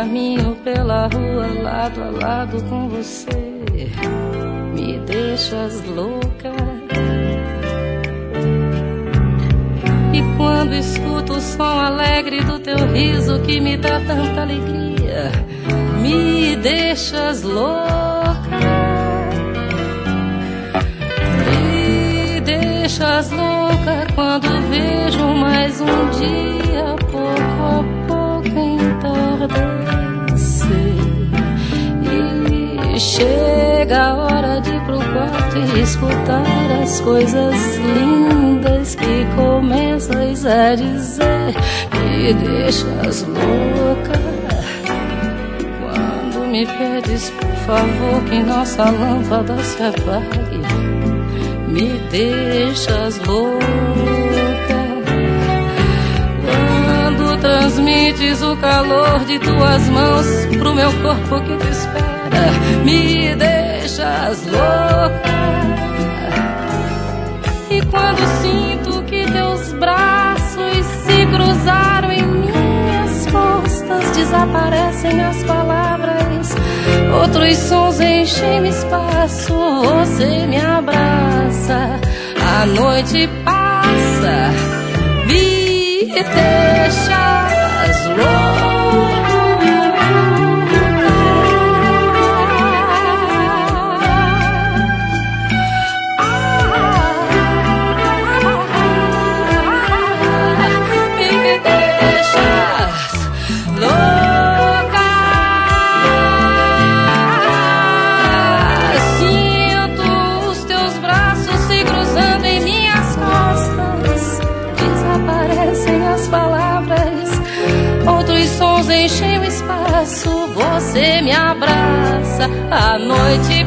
caminho pela rua lado a lado com você, me deixas louca. E quando escuto o som alegre do teu riso que me dá tanta alegria, me deixas louca. Me deixas louca quando vejo mais um dia pouco a pouco entardecer e chega a hora de ir pro quarto e escutar as coisas lindas que começas a dizer. Me deixas louca quando me pedes por favor que nossa lâmpada se apague. Me deixas louca quando transmites o calor de tuas mãos pro meu corpo que te espera. Me deixas louca. E quando sinto que teus braços se cruzaram em minhas costas, desaparecem as palavras, outros sons enchem o espaço. Você me abraça, a noite passa, me deixas louca. Enchem o espaço, você me abraça, a noite